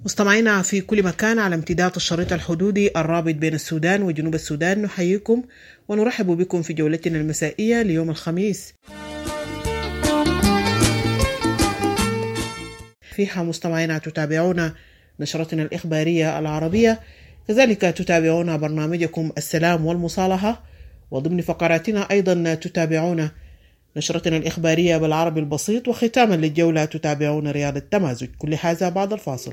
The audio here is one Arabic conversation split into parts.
مستمعينا في كل مكان على امتداد الشريط الحدودي الرابط بين السودان وجنوب السودان، نحييكم ونرحب بكم في جولتنا المسائية ليوم الخميس. فيها مستمعينا تتابعون نشرتنا الإخبارية العربية، كذلك تتابعون برنامجكم السلام والمصالحة، وضمن فقراتنا أيضا تتابعون نشرتنا الإخبارية بالعربي البسيط، وختاما للجولة تتابعون رياض التمازج. كل هذا بعد الفاصل.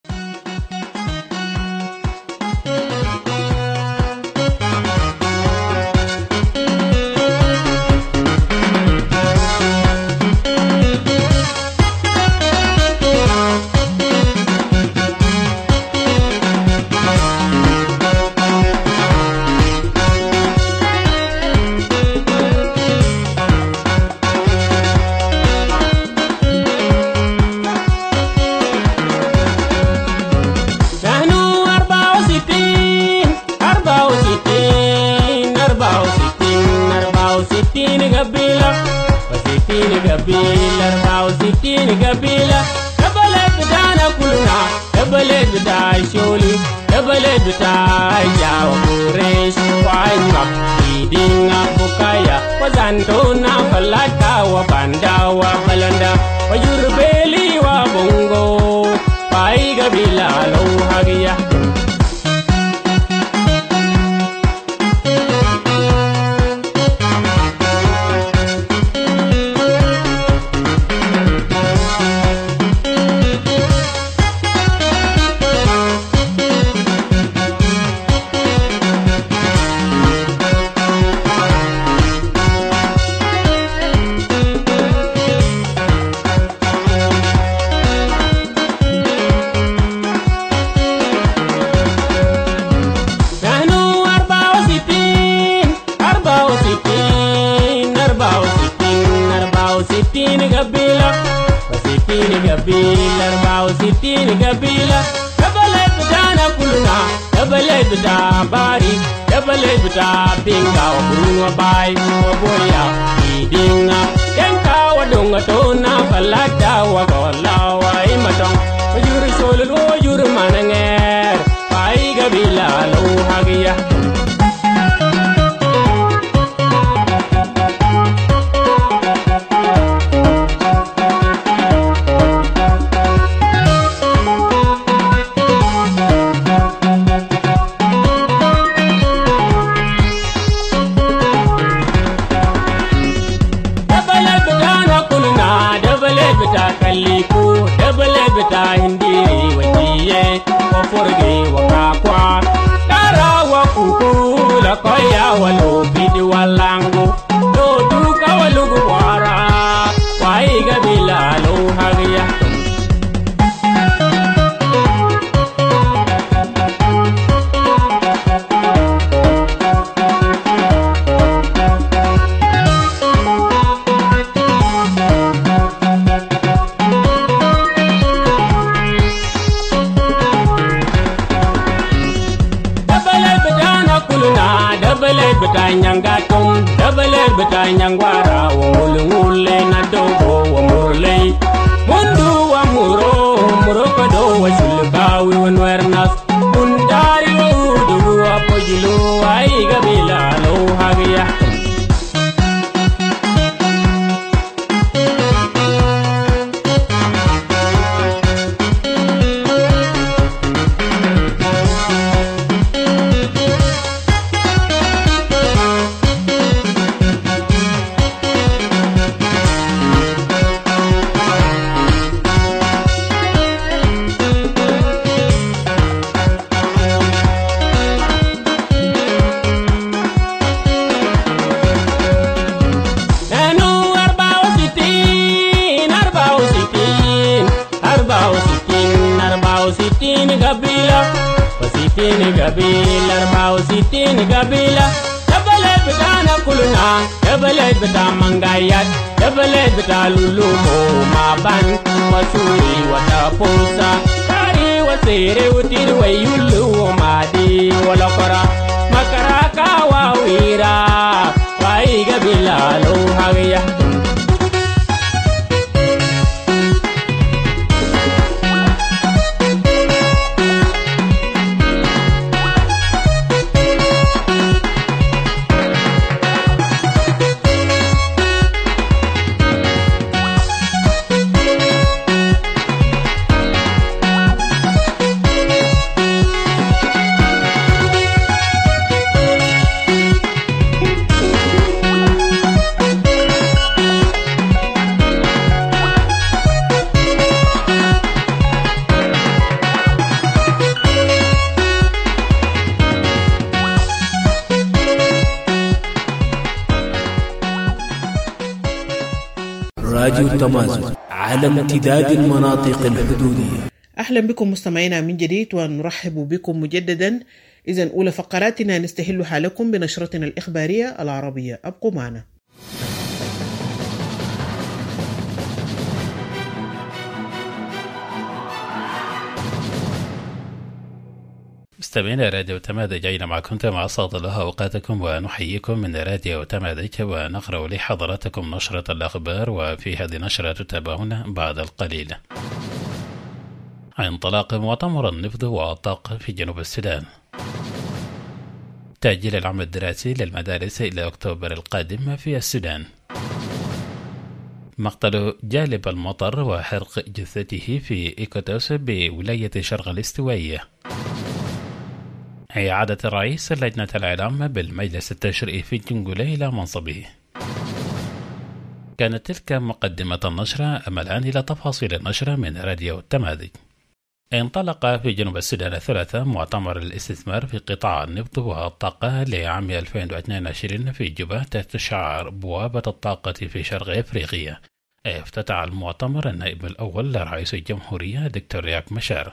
قبيلة البلد بتاعنا كلنا، البلد بتاع الشولي، البلد بتاع جاو قريش وعينك إيدينا بكايا وزانتونا فلاتا وباندا وبلندا ويوربيلي وبونغو باي قبيلة لو هاقيا قبيلة البلد بتاعنا كلنا، البلد بتاع باري، البلد بتاع بينغا وبرون وباي وبويا إيدينا ينكا ودونغا تونا فلاتا وغولا وإيمتون وجور سولل وجور مانغير باي قبيلة لو هاقيا koya walu bidi walangu do duka walugu wara wai gabila lo hagiya Nyangatum double beta nyangwara wulungule na dogo wa murlei mundu wa muro muroko do wa shulba wi wonwernas undari wudu wa pojilu ai gabila lo hagiya قبيلة البلد بتاعنا كلنا، البلد بتاع منغايات، البلد بتاع لولومو ما بان وسوري وتابوسا كاري وسيري وتير ويولو ومادي ولقرا مكراكا وويرا واي قبيلة لو هاقيا راديو تمازن على امتداد المناطق الحدودية. أهلا بكم مستمعينا من جديد ونرحب بكم مجددا. إذن أولى فقراتنا نستهلها لكم بنشرتنا الإخبارية العربية. أبقوا معنا. مستمعينا راديو تمادج، جاينا معكم مع أسعد الله أوقاتكم ونحييكم من راديو تمادج ونقرأ لحضراتكم نشرة الأخبار، وفي هذه النشرة تتابعون بعد القليل عن انطلاق مؤتمر النفط والطاقة في جنوب السودان، تأجيل العام الدراسي للمدارس إلى أكتوبر القادم في السودان، مقتل جالب المطر وحرق جثته في إيكوتوس بولاية شرق الاستوائية، إعادة رئيس لجنة الإعلام بالمجلس التشريعي في جنجولة إلى منصبه. كانت تلك مقدمة النشرة. أما الآن إلى تفاصيل النشرة من راديو تمادج. انطلق في جنوب السودان الثلاثاء مؤتمر الاستثمار في قطاع النفط والطاقة لعام 2022 في جوبا تحت شعار بوابة الطاقة في شرق أفريقيا. افتتح المؤتمر النائب الأول لرئيس الجمهورية دكتور رياك مشار.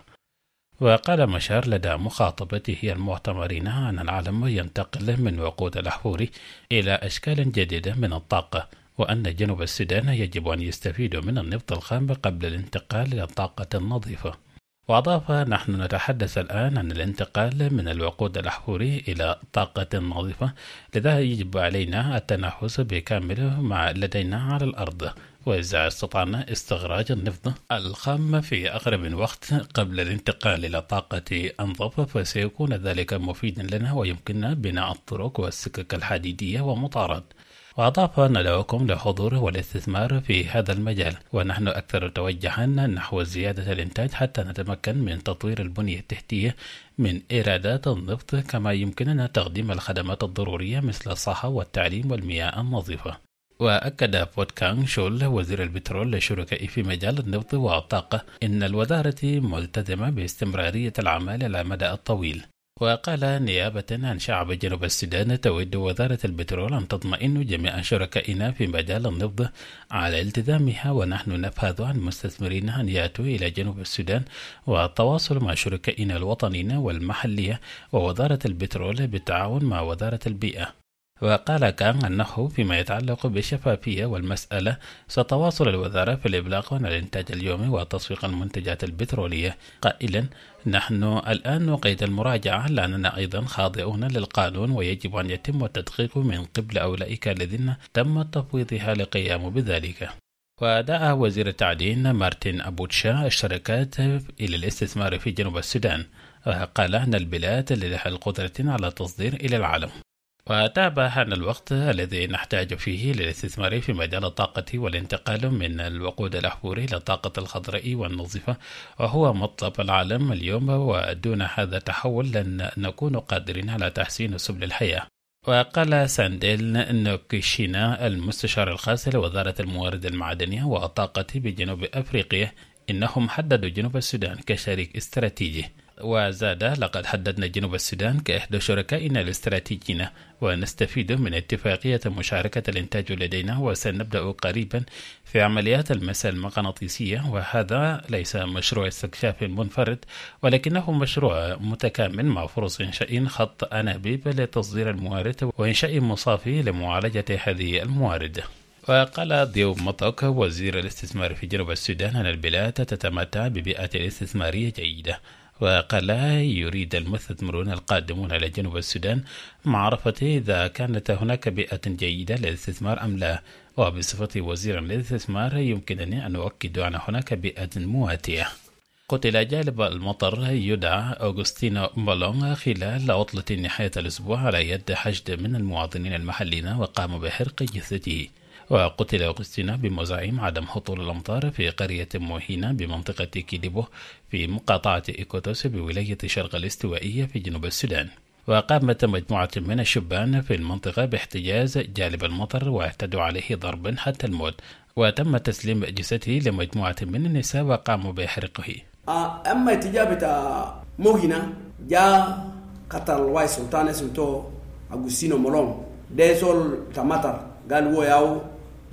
وقال مشار لدى مخاطبته المعتمرين أن العالم ينتقل من وقود الأحفوري إلى أشكال جديدة من الطاقة، وأن جنوب السودان يجب أن يستفيد من النفط الخام قبل الانتقال إلى الطاقة النظيفة. وأضاف: نحن نتحدث الآن عن الانتقال من الوقود الأحفوري إلى طاقة نظيفة، لذا يجب علينا التنافس بكامل ما لدينا على الأرض، وإذا استطعنا استخراج النفط الخام في أقرب وقت قبل الانتقال إلى طاقة أنظف فسيكون ذلك مفيدا لنا ويمكننا بناء الطرق والسكك الحديدية ومطارات. وأضاف: ندعوكم للحضور والاستثمار في هذا المجال، ونحن أكثر توجها نحو زيادة الإنتاج حتى نتمكن من تطوير البنية التحتية من إيرادات النفط، كما يمكننا تقديم الخدمات الضرورية مثل الصحة والتعليم والمياه النظيفة. وأكد فوتكانغ شول وزير البترول للشركاء في مجال النفط والطاقة إن الوزارة ملتزمة باستمرارية الأعمال على المدى الطويل. وقال: نيابة عن شعب جنوب السودان تود وزارة البترول أن تطمئن جميع شركائنا في مجال النفط على التزامها، ونحن نبحث عن مستثمرين أن يأتوا إلى جنوب السودان والتواصل مع شركائنا الوطنيين والمحلية ووزارة البترول بالتعاون مع وزارة البيئة. وقال كان أنه فيما يتعلق بالشفافية والمسألة ستواصل الوزارة في الإبلاغ عن الإنتاج اليومي وتسويق المنتجات البترولية، قائلا: نحن الآن نقيد المراجعة لأننا أيضا خاضعون للقانون ويجب أن يتم التدقيق من قبل أولئك الذين تم تفويضها للقيام بذلك. ودعا وزير التعدين مارتن أبوتشا الشركات إلى الاستثمار في جنوب السودان، وقال أن البلاد لديها القدرة على التصدير إلى العالم. وتابع عن الوقت الذي نحتاج فيه للاستثمار في مجال الطاقة والانتقال من الوقود الأحفوري إلى الطاقة الخضراء والنظيفة، وهو مطلب العالم اليوم، ودون هذا التحول لن نكون قادرين على تحسين سبل الحياة. وقال سانديل نوكيشينا المستشار الخاص لوزارة الموارد المعدنية والطاقة بجنوب أفريقيا إنهم حددوا جنوب السودان كشريك استراتيجي. وزاد: لقد حددنا جنوب السودان كإحدى شركائنا الاستراتيجيين، ونستفيد من اتفاقية مشاركة الإنتاج لدينا، وسنبدأ قريبا في عمليات المسا المغناطيسية. وهذا ليس مشروع استكشاف منفرد، ولكنه مشروع متكامل مع فرص إنشاء خط أنابيب لتصدير الموارد وإنشاء مصافي لمعالجة هذه الموارد. وقال ديوب مطوك وزير الاستثمار في جنوب السودان أن البلاد تتمتع ببيئة استثمارية جيدة. وقال: يريد المستثمرون القادمون إلى جنوب السودان معرفة إذا كانت هناك بيئة جيدة للاستثمار أم لا. وبصفة وزير للاستثمار يمكنني أن أؤكد أن هناك بيئة مواتية. قتل جالب المطر يدعى أوغستينو مالونغ خلال عطلة نهاية الأسبوع على يد حشد من المواطنين المحليين وقاموا بحرق جثته. وقتل أوغستينو بمزاعم عدم هطول الأمطار في قرية موهينا بمنطقة كيديبو في مقاطعة إيكوتوس بولاية شرق الاستوائية في جنوب السودان. وقامت مجموعة من الشبان في المنطقة باحتجاز جالب المطر واعتدوا عليه ضربا حتى الموت، وتم تسليم جثته لمجموعة من النساء وقاموا بحرقه. أما اتجابة موهينا جاء قتل واي سلطان اسمه أوغستينو مالونغ ديزول تمطر قال هو ياو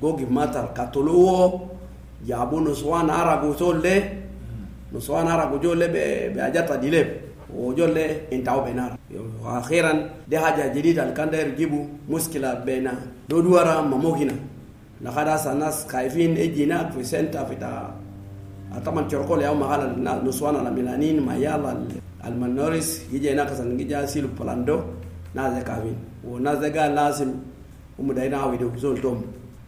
gogi matar katuluo jabu nuswan aragu tolle nuswan aragu jolle be ajata dileb وجوله انتاو بينار واخيرا دي حاجه جديده اللي كان داير يجيبوا مشكله بين دودورا مموهنا لخلاص الناس خايفين اجينا في سنتا في تا طبعا تشركول يوم على نسوانا الميلانين ما يلا المنوريس يجي هناك عشان يجي سيلو بلاندو ناس كافين وناس قال لازم هم دايرين ويدو زول توم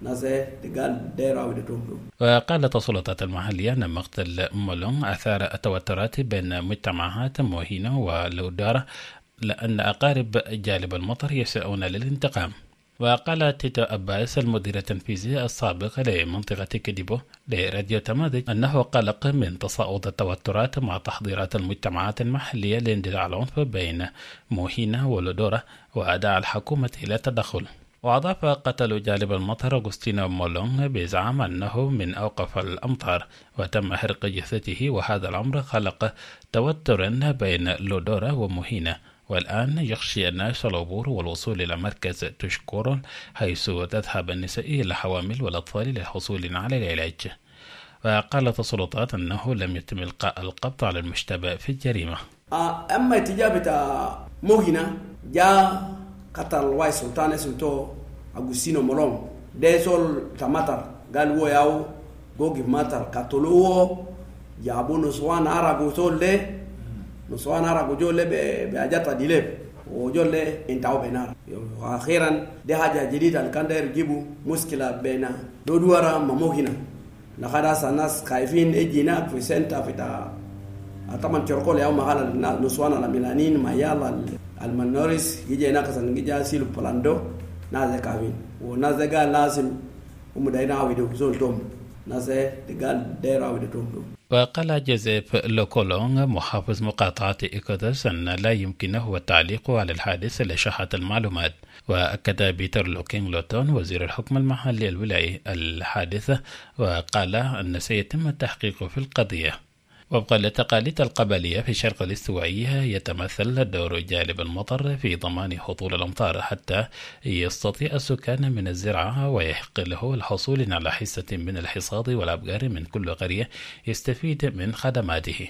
وقالت السلطات المحلية أن مقتل مولون أثار التوترات بين مجتمعات موهينة ولودارة لأن أقارب جالب المطر يسعون للانتقام. وقال تيتو أباس المدير التنفيذي السابق لمنطقة كديبو لراديو تماذج أنه قلق من تصاعد التوترات مع تحضيرات المجتمعات المحلية لاندلاع العنف بين موهينة ولودورة وأدعى الحكومة إلى التدخل. وأضاف قتل جالب المطر أغسطينو مولون بزعم أنه من أوقف الأمطار وتم حرق جثته، وهذا الأمر خلق توترا بين لودورة وموهينة، والآن يخشي الناس العبور والوصول إلى مركز تشكورون حيث تذهب النساء الحوامل والأطفال للحصول على العلاج. وقالت السلطات أنه لم يتم إلقاء القبض على المشتبه في الجريمة. أما تجابة موهينة جاء قتل واي سلطان سلطو أغسطينو مولون ديسول تماتر قال هو ياو غوغي ماتر قتلوه جابوا نسوان عرقو تولي نسوان عرقو جولي بأجاتا ديليب وجولي انتاو بينار واخيرا دي حاجة جديدة اللي كان داير يجيبوا مشكلة بين دودورا مموهنا لخلاص الناس خايفين اجينا في سنتا في تا طبعا تشركول يوم على نسوان الميلانين ما يلا المنوريس يجي هناك عشان يجي سيلو بلاندو ناس كافين وناس قال لازم هم دايرين ويدو زول توم ناس قال داير ويدو توم. وقال جوزيف لوكولونغ محافظ مقاطعة إيكودس أن لا يمكنه التعليق على الحادث لشحة المعلومات. وأكد بيتر لوكينغ لوتون وزير الحكم المحلي الولايي الحادثة، وقال أن سيتم التحقيق في القضية. وفقا للتقاليد القبلية في الشرق الاستوائي يتمثل دور جالب المطر في ضمان هطول الأمطار حتى يستطيع السكان من الزراعة ويحق له الحصول على حصة من الحصاد والأبقار من كل قرية يستفيد من خدماته.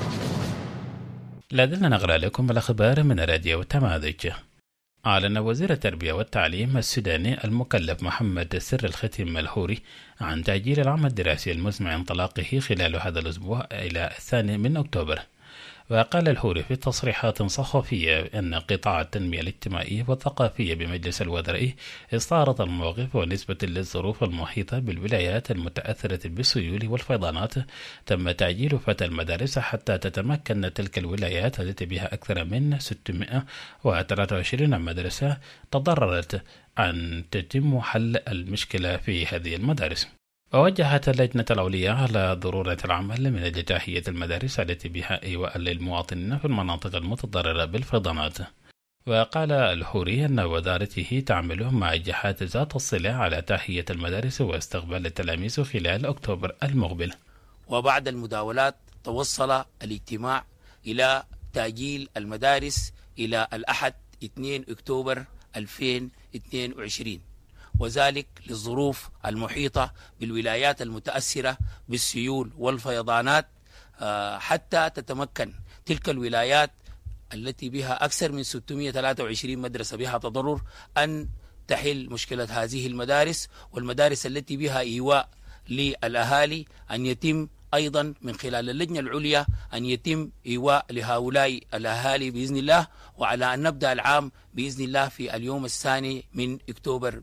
لازلنا نقرأ لكم الأخبار من راديو تماذج. أعلن وزير التربية والتعليم السوداني المكلف محمد سر الختم الحوري عن تأجيل العام الدراسي المزمع انطلاقه خلال هذا الأسبوع إلى 2 أكتوبر. وقال الحوري في تصريحات صحفية أن قطاع التنمية الاجتماعية والثقافية بمجلس الوزراء استعرض المواقف ونسبة للظروف المحيطة بالولايات المتأثرة بالسيول والفيضانات. تم تأجيل فتح المدارس حتى تتمكن تلك الولايات التي بها أكثر من 623 مدرسة تضررت أن تتم حل المشكلة في هذه المدارس. ووجهت اللجنة العليا على ضرورة العمل من أجل تحية المدارس التي بها إيواء للمواطنين في المناطق المتضررة بالفيضانات. وقال الحوري أن وزارته تعمل مع جهات ذات الصلة على تحية المدارس واستقبال التلاميذ خلال أكتوبر المقبل. وبعد المداولات توصل الاجتماع إلى تأجيل المدارس إلى الأحد 2 أكتوبر 2022، وذلك للظروف المحيطة بالولايات المتأثرة بالسيول والفيضانات، حتى تتمكن تلك الولايات التي بها أكثر من 623 مدرسة بها تضرر أن تحل مشكلة هذه المدارس، والمدارس التي بها إيواء للأهالي أن يتم أيضا من خلال اللجنة العليا أن يتم إيواء لهؤلاء الأهالي بإذن الله، وعلى أن نبدأ العام بإذن الله في اليوم 2 أكتوبر.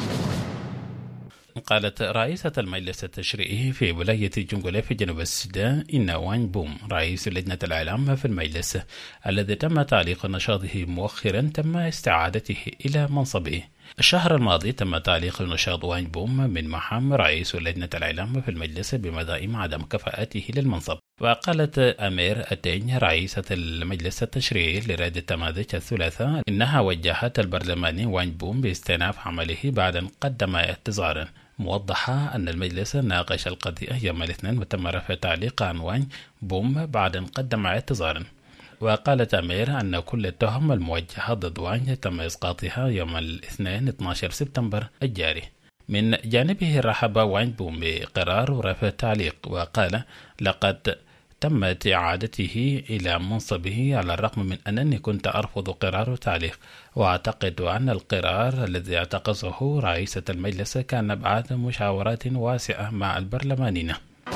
قالت رئيسة المجلس التشريعي في ولاية جنجولة في جنوب السودان إن وان بوم رئيس لجنة الإعلام في المجلس الذي تم تعليق نشاطه مؤخرا تم استعادته إلى منصبه. الشهر الماضي تم تعليق نشاط وان بوم من مهام رئيس لجنة الإعلام في المجلس بمدائم عدم كفاءته للمنصب. وقالت أمير التين رئيسة المجلس التشريعي لراديو تماذج الثلاثاء إنها وجهت البرلماني وان بوم باستئناف عمله بعد أن قدم اعتذارا، موضحة أن المجلس ناقش القضية يوم الاثنين وتم رفع تعليق عن وان بوم بعد أن قدم اعتذارا. وقالت أمير أن كل التهم الموجهة ضد وان تم إسقاطها يوم الاثنين 12 سبتمبر الجاري. من جانبه رحب واينبوم بقرار رفع التعليق وقال: لقد تمت إعادته إلى منصبه على الرغم من أنني كنت أرفض قرار التعليق، وأعتقد أن القرار الذي اتخذه رئيسة المجلس كان بعد مشاورات واسعة مع البرلمانيين.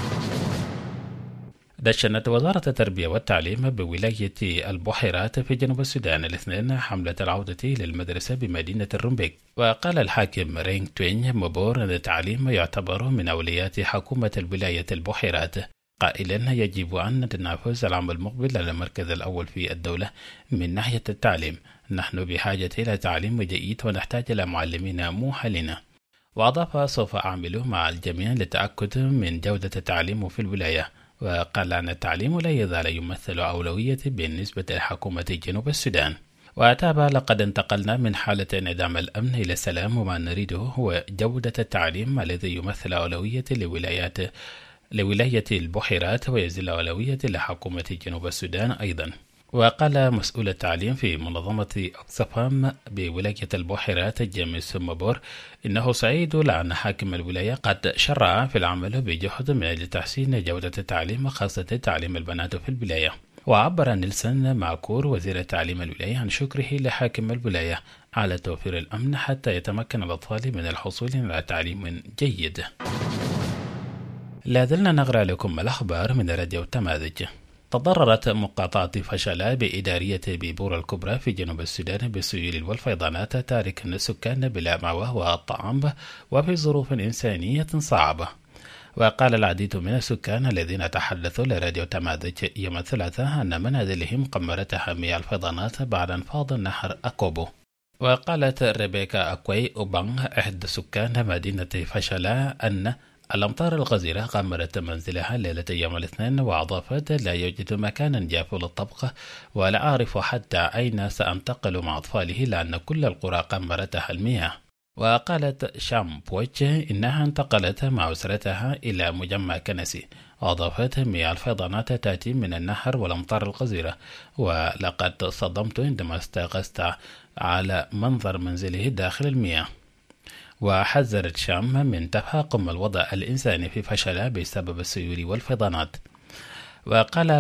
دشنت وزارة التربية والتعليم بولاية البحيرات في جنوب السودان الاثنين حملة العودة للمدرسة بمدينة الرمبيك. وقال الحاكم رينغ توين مبور أن التعليم يعتبر من أولويات حكومة الولاية البحيرات، قائلا: يجب أن نتنافس العام المقبل على المركز الأول في الدولة من ناحية التعليم. نحن بحاجة إلى تعليم جيد ونحتاج إلى معلمين موحلين. وأضاف: سوف أعمل مع الجميع للتأكد من جودة التعليم في الولاية. وقال أن التعليم لا يزال يمثل أولوية بالنسبة لحكومة جنوب السودان. وتابع: لقد انتقلنا من حالة انعدام الأمن إلى السلام، وما نريده هو جودة التعليم الذي يمثل أولوية لولاية البحيرات ويزال أولوية لحكومة جنوب السودان أيضا. وقال مسؤول التعليم في منظمة أكسفام بولاية البحيرات جيمس مبور إنه سعيد لأن حاكم الولاية قد شرع في العمل بجهد من أجل تحسين جودة التعليم، خاصة تعليم البنات في الولاية. وعبر نيلسون ماكور وزير التعليم الولاية عن شكره لحاكم الولاية على توفير الأمن حتى يتمكن الأطفال من الحصول على تعليم جيد. لا زلنا نقرأ لكم الأخبار من راديو التماذج. تضررت مقاطعة فشلا بإدارية بيبور الكبرى في جنوب السودان بالسيول والفيضانات، تاركا السكان بلا مأوى والطعام وفي ظروف إنسانية صعبة. وقال العديد من السكان الذين تحدثوا لراديو تماذج يوم الثلاثاء أن منازلهم قمرتها مياه الفيضانات بعد انفاض نهر أكوبو. وقالت ريبيكا أكوي أوبانغ إحدى سكان مدينة فشلا أن الأمطار الغزيرة غمرت منزلها ليلة يوم الاثنين، وأضافت: لا يوجد مكان جاف للطبخ ولا أعرف حتى أين سأنتقل مع أطفاله لأن كل القرى غمرتها المياه. وقالت شام بويتش إنها انتقلت مع أسرتها إلى مجمع كنسي، وأضافت: مياه الفيضانات تأتي من النهر والأمطار الغزيرة، ولقد صدمت عندما استيقظت على منظر منزله داخل المياه. وحذرت شام من تفاقم الوضع الإنساني في فشلا بسبب السيول والفيضانات. وقال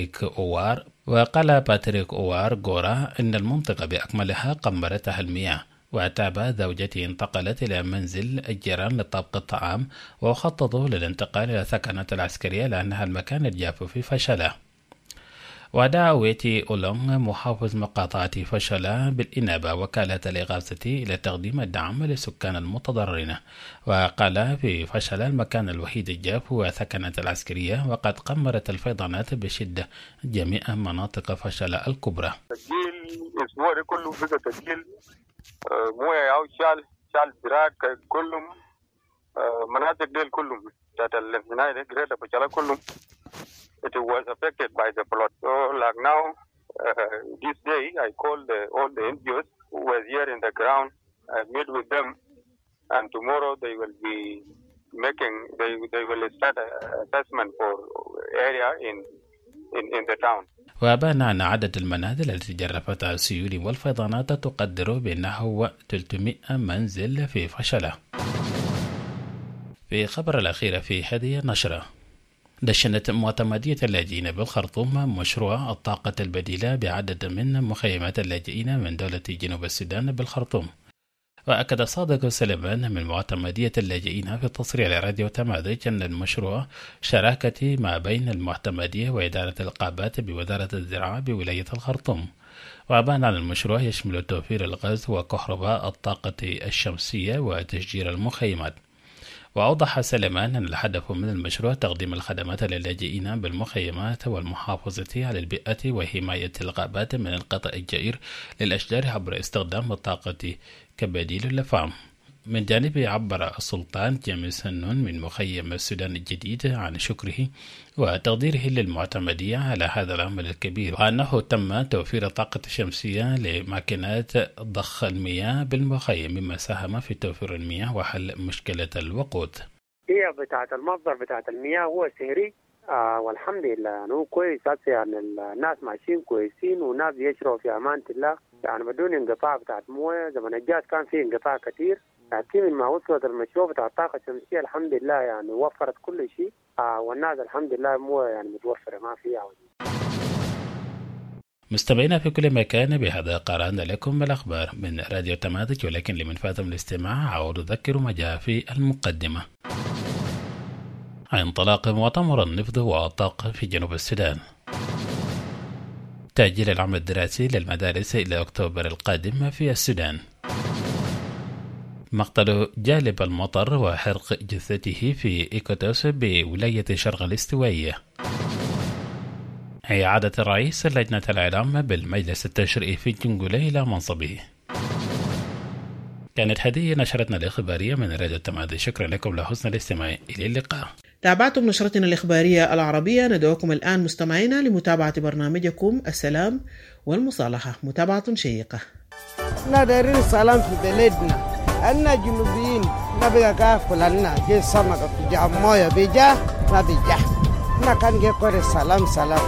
باتريك أوار غورا إن المنطقة بأكملها قمرتها المياه. وتابع: زوجتي انتقلت إلى منزل الجيران لطبخ الطعام، وخططوا للانتقال إلى ثكنة العسكرية لأنها المكان الجاف في فشلا. ودعا ويتي أولونغ محافظ مقاطعة فشلا بالإنابة وكالة الإغاثة إلى تقديم الدعم للسكان المتضررين. وقال: في فشلا المكان الوحيد الجاف هو ثكنة العسكرية، وقد قمرت الفيضانات بشدة جميع مناطق فشلا الكبرى. تسجيل الأسبوع ده كله بقى تسجيل موية أو شال براك كلهم مناطق ديل كلهم بتاعت الهناية دي جريدة فشلا كلهم. It was affected by the flood. So like now, this day, I called all the NGOs who were here in the ground. I met with them, and tomorrow they will be they will start an assessment for area in the town. وأبان أن عدد المنازل التي جرفتها السيول والفيضانات تقدر بأنه 300 منزل في فشلا. في خبر الأخير في هذه النشرة، دشنت معتمدية اللاجئين بالخرطوم مشروع الطاقة البديلة بعدد من مخيمات اللاجئين من دولة جنوب السودان بالخرطوم. وأكد صادق سليمان من معتمدية اللاجئين في التصريح لراديو تماذج أن المشروع شراكة ما بين المعتمدية وإدارة الغابات بوزارة الزراعة بولاية الخرطوم. وأبان عن المشروع يشمل توفير الغاز وكهرباء الطاقة الشمسية وتشجير المخيمات. وأوضح سليمان أن الهدف من المشروع تقديم الخدمات للاجئين بالمخيمات والمحافظة على البيئة وحماية الغابات من القطع الجائر للأشجار عبر استخدام الطاقة كبديل للفحم. من جانبه عبر السلطان جيمس هنون من مخيم السودان الجديد عن شكره وتقديره للمعتمدية على هذا العمل الكبير، وأنه تم توفير الطاقة الشمسية لماكينات ضخ المياه بالمخيم مما ساهم في توفير المياه وحل مشكلة الوقود. هي بتاعة المصدر بتاعة المياه هو سهري والحمد لله انه كويس، يعني الناس ماشيين كويسين والناس يشربوا في أمانة الله، يعني بدون انقطاع بتاعة مويه. زمن الجاز كان فيه انقطاع كثير لكن من ما وصلت المشروع بتاع الطاقة الشمسية الحمد لله يعني وفرت كل شيء، والناس الحمد لله مو يعني متوفرة ما فيها. مستمعينا في كل مكان، بهذا قرأنا لكم الأخبار من راديو تماذج، ولكن لمن فاتم الاستماع أعود أذكر ما جاء في المقدمة. انطلاق مؤتمر النفط والطاقة في جنوب السودان. تأجيل العام الدراسي للمدارس إلى أكتوبر القادم في السودان. مقتل جالب المطر وحرق جثته في إيكوتوس بولاية شرق الاستوائية. إعادة رئيس لجنة الإعلام بالمجلس التشريعي في جنجولة إلى منصبه. كانت هذه نشرتنا الإخبارية من راديو التماذج. شكرا لكم لحسن الاستماع. إلى اللقاء. تابعتم نشرتنا الإخبارية العربية. ندعوكم الآن مستمعينا لمتابعة برنامجكم السلام والمصالحة، متابعة شيقة. نديرين السلام في بلدنا، أنا جنوبيين نبقى كافل لنا جي سمكة في جاموية بيجا نبيجا نكان جي كوري سلام سلام.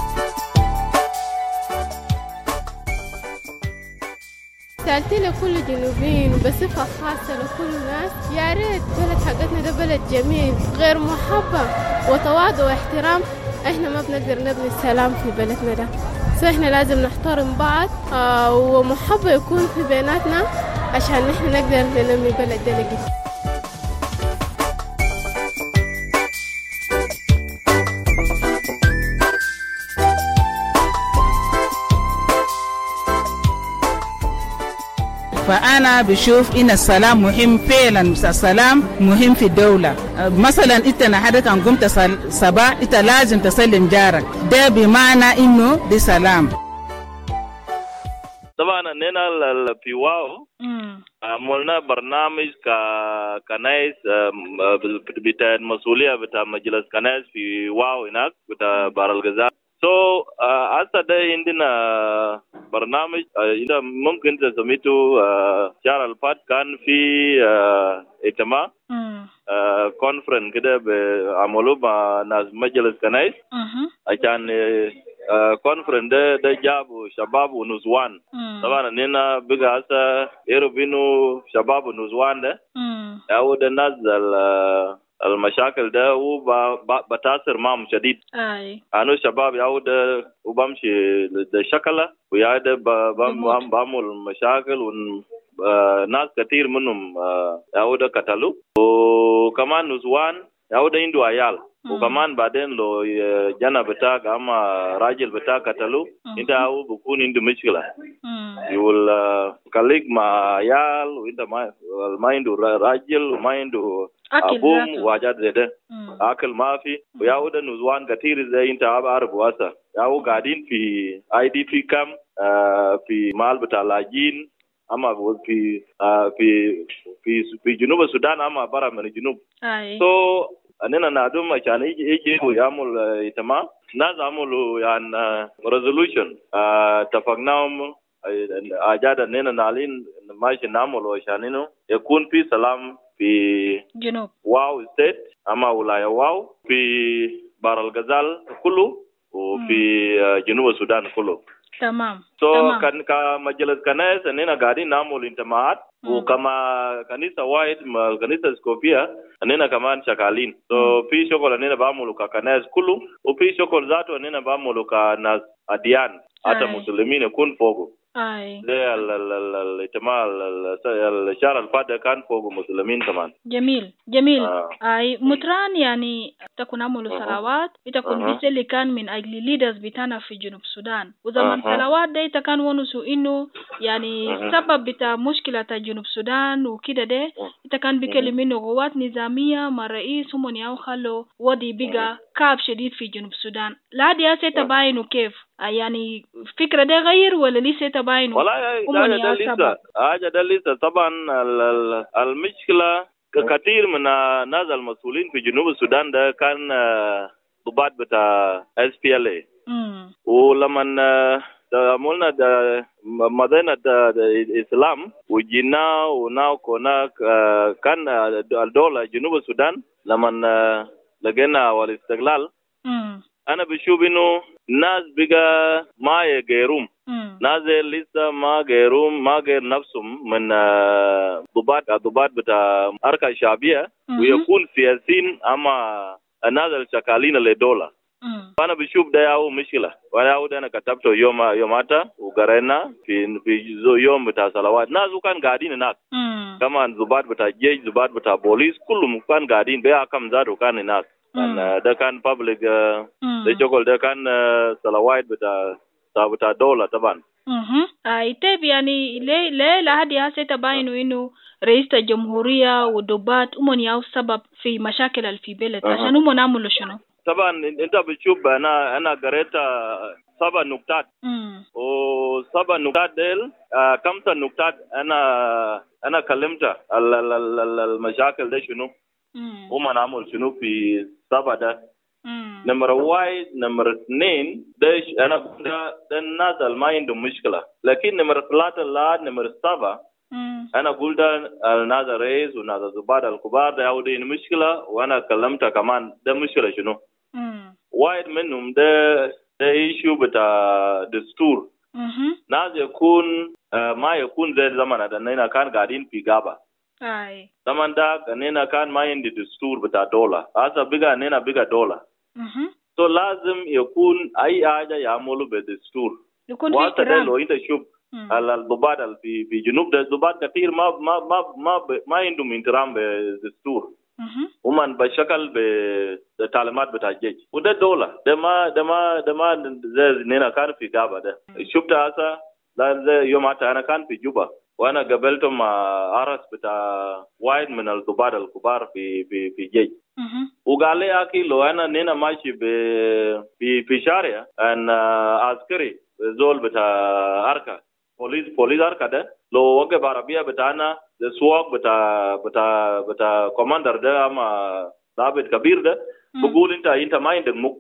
سألت لكل جنوبيين وبصفة خاصة لكل الناس، يا ريت بلد حقتنا ده بلد جميل غير محبة وتواضع واحترام. احنا ما بنقدر نبني السلام في بلدنا ده، فاحنا لازم نحترم بعض ومحبة يكون في بيناتنا عشان نحن نقدر ننمي بلد ده لقدام. فأنا بشوف إن السلام مهم فعلا، السلام مهم في الدولة. مثلا إنت نحدك أن قمت صباح إنت لازم تسلم جارك، ده بمعنى إنه دي سلام. طبعا أننا في واو عملنا برنامج كنايس بتاع المسؤولية بتاع مجلس كنايس في واو هناك بتاع بار الغزال. هسه ده عندنا برنامج إذا ممكن تسميته شهر الفات كان في اجتماع كونفرنس كده عملوه مع ناس مجلس كنايس عشان كونفرنس ده جابوا شباب ونسوان. طبعا اننا بقى هسه يربينوا شباب ونسوان ده او ده الناس المشاكل ده وبتاثر معهم شديد. أنا الشباب يعود وبمشي للشكلة ويعود بعمل مشاكل وناس كتير منهم يعود قتلوا، وكمان نسوان يعود عنده عيال وكمان بعدين لو جنا بتاعك أما راجل بتاعك قتلوا أنت أو بكون عنده مشكلة. يقول خليك مع عيال وأنت ما عنده راجل وما عنده أبوم وحاجات زي ده، أكل ما في. ويعود نسوان كتير زي أنت عارف واسا يعود قاعدين في IDP كام في مال بتاع لاجين أما في في في في جنوب السودان أما برا من الجنوب. أننا نادم عشان يجي ويعمل اجتماع ناس عملوا يعني resolution اتفقناهم أجاد أننا نالين ماشي نعمل عشان إنه يكون في سلام في جنوب واو ستيت أما ولاية واو في بار الغزال كله وفي جنوب السودان كله. تمام. كان كمجلس كنائس أننا قاعدين نعمل اجتماعات وكما كنيسة واحد كنيسة سكوبيا أننا كمان شغالين. في شغل أننا بعمله ككنائس كله وفي شغل ذاته أننا بعمله كناس أديان حتى مسلمين يكون فوقه. ده الاجتماع الشهر الفات كان فوق مسلمين كمان. جميل. متران يعني تكون عملوا صلوات بتكون بس اللي كان من أجل ليدرز بتاعنا في جنوب السودان، وزمان صلوات ده كان ونسوا إنه يعني سبب بتاع مشكلة جنوب السودان وكده ده كان بيكلم إنه قوات نظامية مع رئيس هم ياو خلوا ودي بقى كاب شديد في جنوب السودان. لا دي تباينه كيف يعني فكرة ده غير ولا لسه تباينه؟ والله حاجة ده لسه طبعا المشكلة كثير من الناس المسؤولين في جنوب السودان ده كان ضباط بتاع SPLA. ولما عملنا مدينة الإسلام وجينا وناو كوناك كان الدولة جنوب السودان لما لقينا والاستقلال أنا بشوف إنه الناس بقى ما يغيرهم نازل لسه ما غيرهم ما غير نفسهم من ضباط بتاع أركان شعبية ويكون سياسيين أما نازل شكالين لدولة. أنا بشوف ده أو مشكلة وأنا أود أنا كتبته يوماتا وقرينا في يوم بتاع صلوات ناس وكان قاعدين هناك كمان ضباط بتاع جيش ضباط بتاع بوليس كلهم كان قاعدين بيها كم زادوا كان هناك. ده كان public ده شغل ده كان صلوات بتاع دولة طبعا. طيب يعني ليه لهذه هسه تباينوا إنه رئيس الجمهورية والضباط ياو سبب في مشاكل اللي في بلد عشان هم نعملوا شنو؟ طبعا انت بتشوف انا قريت 7 نقطات و7 نقطات ديل 5 نقطات انا كلمت المشاكل ده شنو هم نعمل شنو في 7 ده. نمبر 1 نمبر 2 ده انا ده الناس ما عندهم مشكله لكن نمبر 3 لا نمبر 7 انا قلت الناس الرئيس والناس الضباط الكبار ده عندهم مشكله وانا كلمت كمان ده مشكله شنو واحد منهم ده ايشو بتاع دستور ناس يكون ما يكون زي زمان ده نينا كان قاعدين في غابة زمان ده نينا كان ما عندي دستور بتاع دولة هذا بقى نينا بقى دولة تو لازم يكون اي حاجة يعملوا بدستور يكون في احترام. لو انت شوف الضباط في جنوب ده ضباط كثير ما عندهم احترام بالدستور ومن بشكل بالتعليمات بتاع الجيش وده دولة ده ما زي نينا كان في غابة ده شفت هذا لا يوم أنا كان في جوبا وأنا قابلتهم مع عرس بتاع واحد من الضباط الكبار في جيش وقال لي أكيد لو أنا نينا ماشي في شارع أن عسكري زول بتاع أركا بوليس أركا ده لو وقف عربية بتاعنا السواق بتاع كوماندر ده أما ضابط كبير ده بقول انت ما عندك مك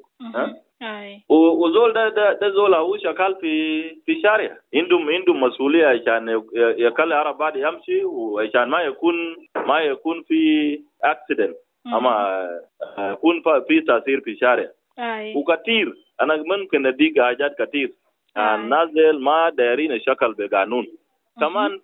وزول ده زول هو شغال في شارع عندهم مسؤوليه عشان يخلي العرب بعد يمشي وعشان ما يكون في اكسيدنت اما يكون في تاثير في شارع وكثير انا ممكن اديك حاجات كثير نازل ما دايرين الشكل بقانون كمان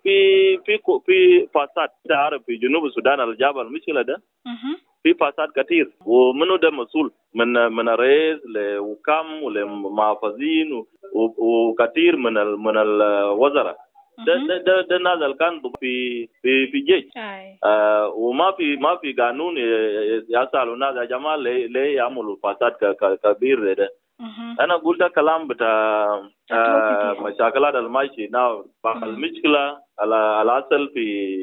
في فساد تعرف في جنوب السودان الجبل المشكله ده في فساد كثير ومنو ده مسؤول من الرئيس لوكام ولمحافظين وكثير من الوزراء ده نازل كان في جيش وما في قانون يسالوا الناس يا جماعه ليه يعملوا فساد كبير ده. أنا قلت كلام بتاع مشاكلات الماشي ناو المشكلة الأصل في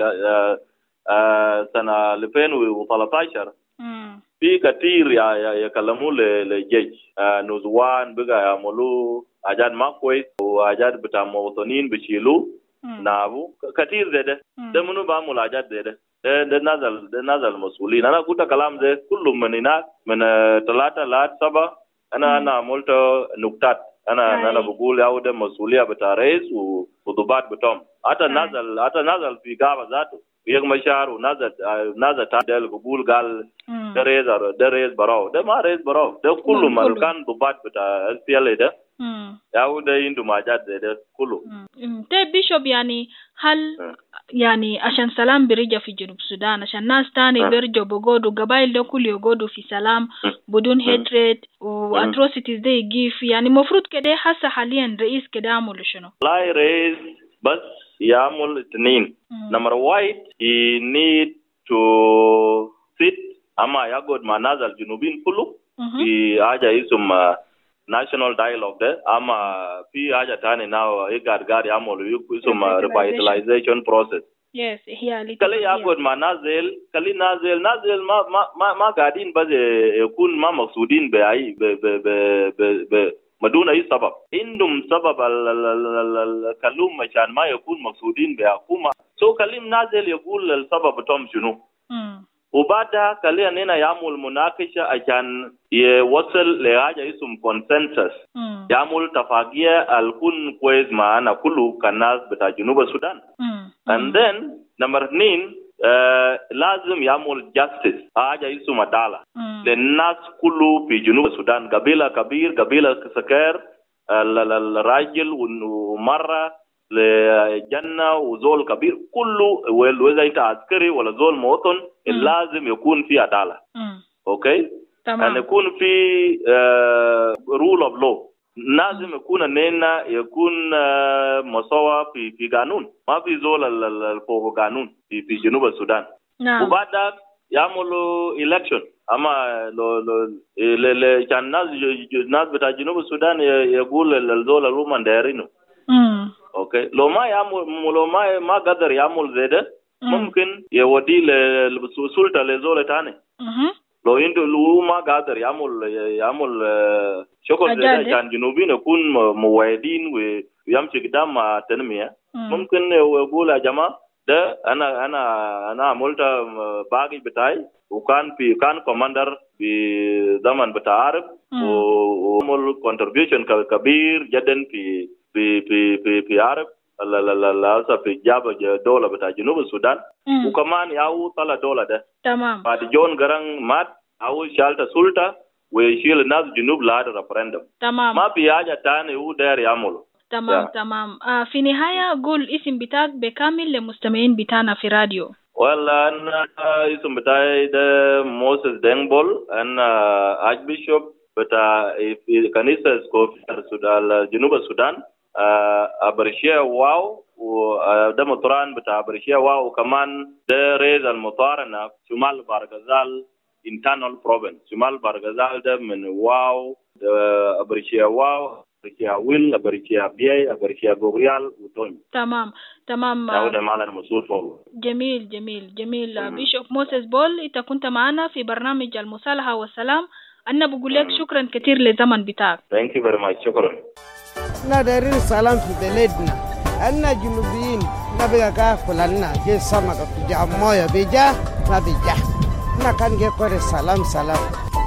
سنة 2013 في كثير يكلموا للجيش نزوان بقى يعملوا حاجات ما كويس وحاجات بتاع مواطنين بيشيلوا نابو كثير ده منو بعمل حاجات ده نازل مسؤولين. أنا قلت كلام ده كله من هناك من 3 ل 7 أنا عملت نقطات أنا بقول يا ده مسؤولية بتاع رئيس وضباط بتوعهم حتى نازل في غابة ذاته يك مشار ونازل تعدل بقول قال ده رئيس براو ده ما رئيس براو ده كله مالكان ضباط بتاع SPLA ده يا ده عنده حاجات ده كله. طيب بيشوب يعني هل يعني عشان سلام برجع في جنوب السودان عشان ناس تاني برجع بقودوا قبائل ده كله يقودوا في سلام بدون هيتريد واتروسيتيز ده يجيف يعني مفروض كده حاسة حاليا رئيس كده عمله شنو؟ لا رئيس بس يعمل 2 نمبر 1 he need to sit أما يقعد مع ناس الجنوبين كله في حاجة اسمها national dialogue ده أما في حاجة تاني ناو يقعد يعمل اسمها revitalization process. Yes, هي كلي يقعد مع نازل كلي نازل ما قاعدين بس يكون ما مقصودين بأي بدون أي سبب عندهم سبب الكلام مشان ما يكون مقصودين بحكومة سو كلم نازل يقول السبب بتوم شنو وبعدها كلي أننا يعمل مناقشة عشان يوصل لحاجة اسم consensus يعمل اتفاقية الكون كويس معنا كله كناس بتاع جنوب السودان and then number 2 لازم يعمل justice حاجة اسمها عدالة للناس كله في جنوب السودان، قبيلة كبير قبيلة سكر، الراجل ومرة لجنة وزول كبير كله، وإذا أنت عسكري ولا زول مواطن لازم يكون في عدالة. أوكي؟ تمام. أن يكون في rule of law، لازم يكون أننا يكون مساواة في قانون، ما في زول فوق قانون في جنوب السودان. نعم. وبعد يعملوا election، أما لو كان الناس بتاع جنوب السودان يقول الزول الرومان دايرينه. اوكي، لو ما قدر يعمل زي ده ممكن يودي للسلطه لزول ثاني. لو ما قادر يعمل شغل زي ده عشان جنوبيين يكون موعدين ويمشي قدام مع التنميه، ممكن يقول يا جماعه ده انا عملت باقي بتاعي، وكان كوماندر في زمن بتاع عارف، وعمل كونتريبيوشن كبير جدا في عارف لا في جابة دولة بتاع جنوب السودان، وكمان ياو طلع دولة ده. تمام. بعد جون غران مات أو شالت سلطة ويشيل الناس جنوب لهذا الرفرندم. تمام. ما في حاجة تاني هو داير يعمله. تمام. تمام. في نهاية قول اسم بتاعك بكامل للمستمعين بتاعنا في راديو. والله أنا اسم بتاعي ده موسيس دينبول، أنا أرشبيشوب بتاع كنيسة سكوفير جنوب السودان. أبرشيا واو، وده مطران بتاع أبرشيا واو، وكمان ده رئيس المطارنة شمال بارغزال internal province. شمال بارغزال ده من واو، أبرشيا واو، أبرشيا ويل، أبرشيا بياي، أبرشيا غوريال وتوني. تمام. تمام. هذا معنا مسؤول فوق. جميل جميل جميل. بيشوف موسيس بول، أنت كنت معنا في برنامج المصالحة والسلام. أنا بقول لك شكرا كثير لزمن بتاعك. Thank you very much. شكرا. احنا دايرين السلام في بلدنا، انا جنوبيين نبقى كاكل لنا جي سمكة في جام موية بيجا ما بيجا، احنا كان جي كوري سلام سلام.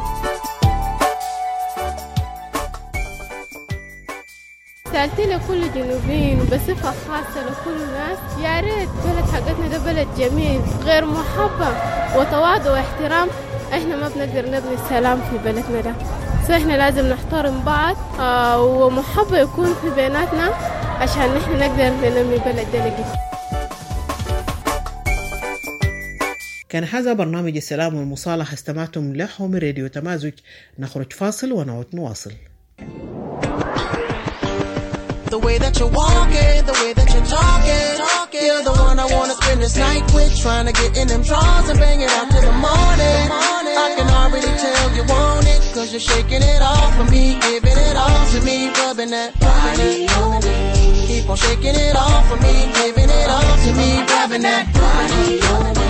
سألت لكل جنوبيين وبصفة خاصة لكل الناس، يا ريت بلد حقتنا ده بلد جميل غير محبة وتواضع واحترام، احنا ما بنقدر نبني السلام في بلدنا ده. احنا لازم نحترم بعض ومحبة يكون في بيناتنا عشان نحن نقدر ننمي بلد ده. كان هذا برنامج السلام والمصالحة، استمعتم له من راديو تمازج. نخرج فاصل ونعود نواصل. The way that you're walking, the way that you're talking, you're the one I wanna spend this night with, trying to get in them drawers and bang it out till the morning. I can already tell you want it, cause you're shaking it off for me, giving it all to me, rubbing that body on me. Keep on shaking it off for me, giving it all to me, rubbing that body on me.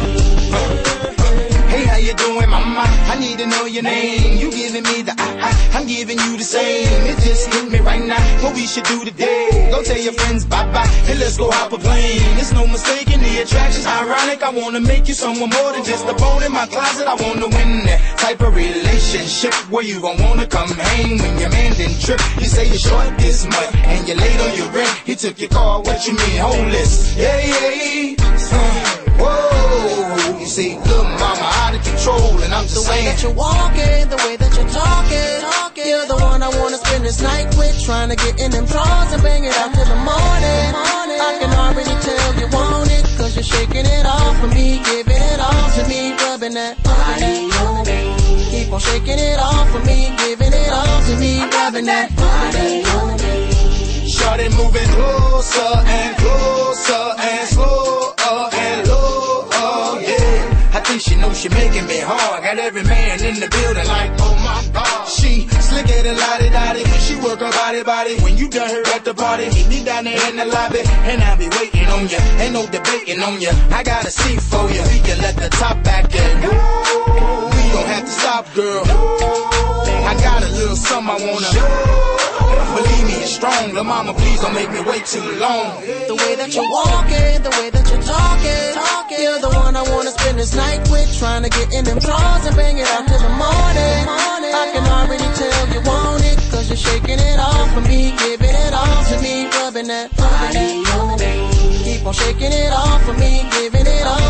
Hey, how you doing, mama? I need to know your name. You giving me the I'm giving you the same. It just hit me right now. What we should do today? Go tell your friends bye-bye and let's go hop a plane. There's no mistaking the attraction's ironic. I wanna make you someone more than just a bone in my closet. I wanna win that type of relationship where you gon' wanna come hang when your man didn't trip. You say you're short this month and you're late on your rent. He took your car, what you mean, homeless? Yeah, yeah. Whoa, you see, look, mama, out of control, and I'm just saying. The way that you're walking, the way that you're talking, you're the one I wanna spend this night with, trying to get in them drawers and bang it out till the morning. I can already tell you want it, cause you're shaking it off for me, giving it all to me, rubbing that body on me. Keep on shaking it off for me, giving it all to me, rubbing that body on me. Shawty moving closer and closer and slower and lower, yeah. I think she knows she making me hard. Got every man in the building like, oh my God. She slicker than lottie-dottie when she work her body. When you done her at the party, meet me down there in the lobby, and I'll be waiting on ya. Ain't no debating on ya. I got a seat for ya. We can let the top back in. We don't have to stop, girl. I got a little something I wanna. Believe me, it's strong. La mama, please don't make me wait too long. The way that you're walking, the way that you're talking, you're the one I wanna spend this night with, trying to get in them drawers and bang it out till the morning. I can already tell you want it, cause you're shaking it off for me, giving it all to me, rubbing that body on me. Keep on shaking it off for me, giving it all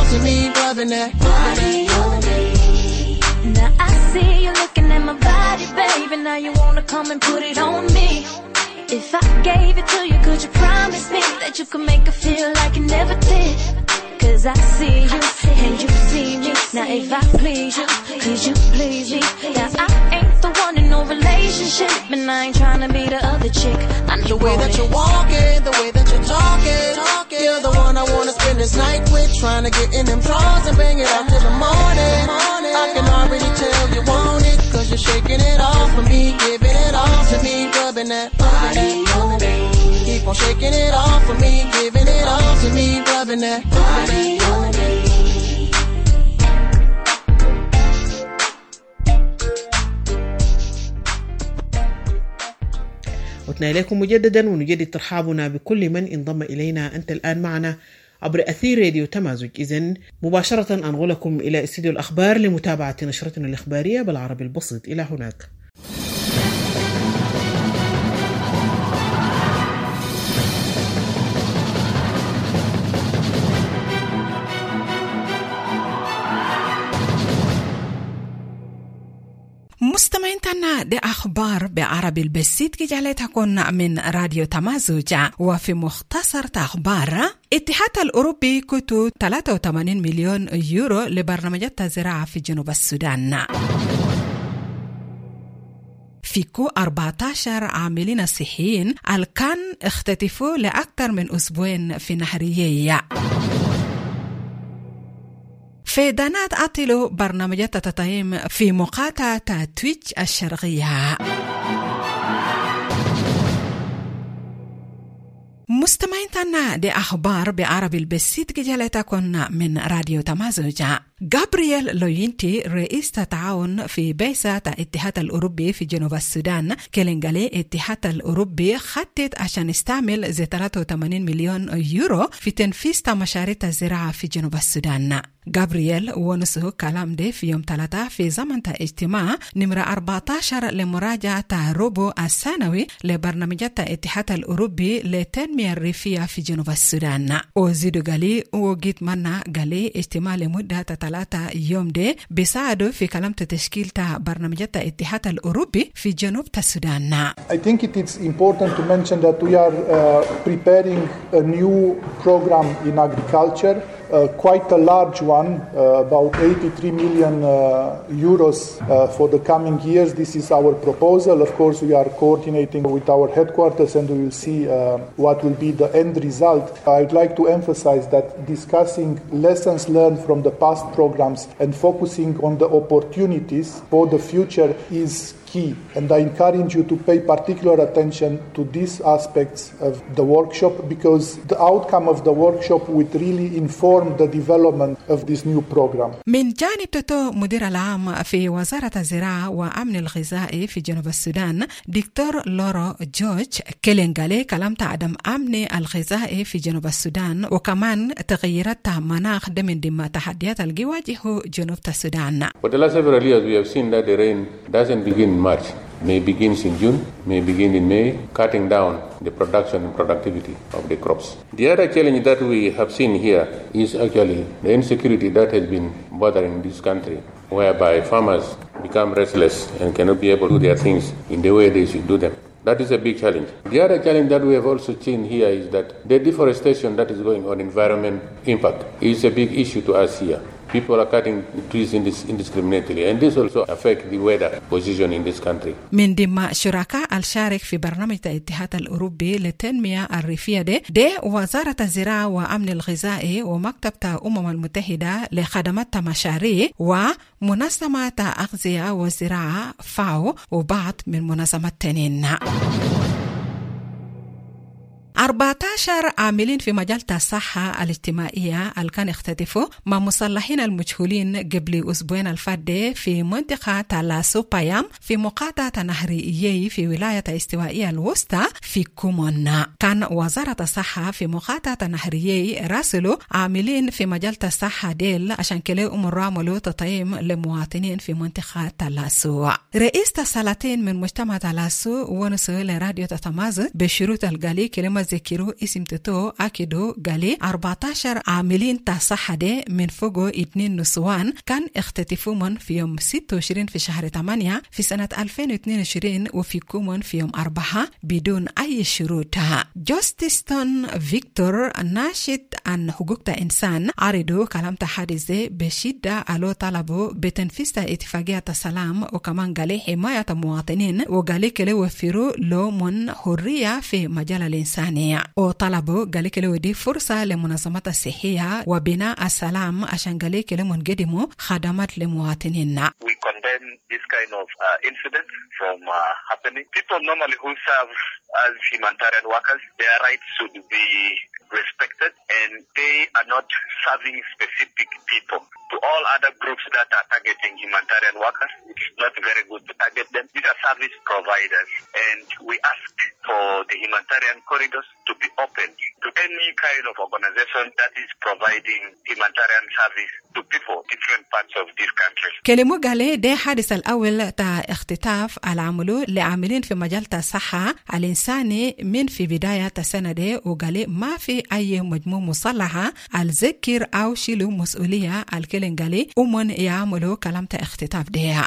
to me, rubbing that body on me. Now I see you looking at my body, baby. Now you wanna come and put it on me. If I gave it to you, could you promise me that you could make it feel like you never did? Cause I see you and you see me. Now if I please you, could you please me? Now I ain't the one in no relationship, and I ain't trying to be the other chick. I know the way that you're walking, the way that you're talking, you're the one I wanna spend this night with. Trying to get in them drawers and bang it out till the morning. I can already tell you want it, cause you're shaking it off for me, giving it all to me, rubbing that body on me. Keep on shaking it off for me, giving it all to me, rubbing that body on me. عدنا إليكم مجددا ونجدد ترحابنا بكل من انضم إلينا. أنت الآن معنا عبر أثير راديو تمازج. إذن مباشرة أنقلكم إلى استديو الأخبار لمتابعة نشرتنا الإخبارية بالعربي البسيط. إلى هناك. مستمعين تنا دي أخبار بعربي البسيط كي جعلتكم من راديو تمازج. وفي مختصر أخبار اتحاد الأوروبي كتو 83 مليون يورو لبرنامجات الزراعة في جنوب السودان. فيكو 14 عاملين صحيين الكان اختطفوا لأكثر من أسبوعين في نهرية. فيدانات أطلوا برنامجات تطعيم في مقاطعة تويتش الشرقية. مستمعين تنا دي أخبار بعربي البسيط جلتكن من راديو تمازج. غابرييل لوينتي رئيس التعاون في بعثة الاتحاد الأوروبي في جنوب السودان كلنجالي الاتحاد الأوروبي خطط عشان يستعمل 83 مليون يورو في تنفيذ مشاريع الزراعة في جنوب السودان. غابرييل ونسه كلام ده في يوم 3 في زمن اجتماع نمرة 14 لمراجعة الربع السنوي لبرنامجات الاتحاد الأوروبي للتنمية الريفية في جنوب السودان. وزيدو غالي وجيت منا غالي اجتماع لمدة 3 يوم ده بيساعدوا في كلام تشكيل برنامجات الاتحاد الأوروبي في جنوب السودان. I think it is important to mention that we are preparing a new program in agriculture. Quite a large one, about 83 million euros for the coming years. This is our proposal. Of course, we are coordinating with our headquarters and we will see what will be the end result. I'd like to emphasize that discussing lessons learned from the past programs and focusing on the opportunities for the future is key, and I encourage you to pay particular attention to these aspects of the workshop because the outcome of the workshop would really inform the development of this new program. من جانب توتو مدير العام في وزارة الزراعة وأمن الغذائي في جنوب السودان دكتور لورو جورج كلينغالي كلام عدم أمن الغذائي في جنوب السودان وكمان تغيرات مناخ من ضمن تحديات اللي يواجهه جنوب السودان. For the last several years we have seen that the rain doesn't begin in March. May begins in June, may begin in May, cutting down the production and productivity of the crops. The other challenge that we have seen here is actually the insecurity that has been bothering this country, whereby farmers become restless and cannot be able to do their things in the way they should do them. That is a big challenge. The other challenge that we have also seen here is that the deforestation that is going on, environment impact, is a big issue to us here. People are cutting trees indiscriminately, and this also affects the weather position in this country. من ضمن شركاء الشارك في برنامج الاتحاد الأوروبي للتنمية الريفية ده وزارة الزراعة وأمن الغذائي ومكتب الأمم المتحدة لخدمات مشاريع ومنظمة أغذية والزراعة فاو وبعض من منظمات تانيين. 14 عاملين في مجال الصحة الاجتماعية اللي كان اختطفوا مع مسلحين المجهولين قبل أسبوعين الفات في منطقة تلاسو بايام في مقاطعة نهرية في ولاية الاستوائية الوسطى في كومون. كان وزارة الصحة في مقاطعة نهرية راسلوا عاملين في مجال الصحة ديل عشان كده عملوا تطعيم لمواطنين في منطقة تلاسو. رئيس السلاطين من مجتمع تلاسو ونسوا لراديو تتمازج بشروط الغالي كلمة ذكروا اسم تتو أكدوا قالي 14 عاملين تصحة دي من فوقو 2 نسوان كان اختطفوا من في يوم 26 في شهر 8 في سنة 2022 وفي كومون في يوم 4 بدون أي شروط. جوستيستون فيكتور ناشط عن حقوق الإنسان عرضوا كلام تحدث بشدة على طلبوا بتنفيذ اتفاقية السلام وكمان قالي حماية المواطنين وقالي كلي وفروا له من حرية في مجال الإنسانية وطلبوا قالي كلي ودي فرصة لمنظمات الصحية وبناء السلام عشان قالي كلي من قدموا خدمات لمواطنين. We condemn this kind of incidents from happening. People normally who serve as humanitarian workers, their rights should be respected, and they are not serving specific people. To all other groups that are targeting humanitarian workers, it's not very good to target them. These are service providers, and we ask for the humanitarian corridors to be open to any kind of organization that is providing humanitarian service to people in different parts of this country. كلموا قالي ده حادث الأول تا اختطاف العملو لعاملين في مجال الصحة الإنساني من في بداية السنة دي وقالي ما في أي مجموعة مصلحة الذكر أو شيلوا مسؤولية الكلين قالي ومن يعملوا كلام تا اختطاف ده.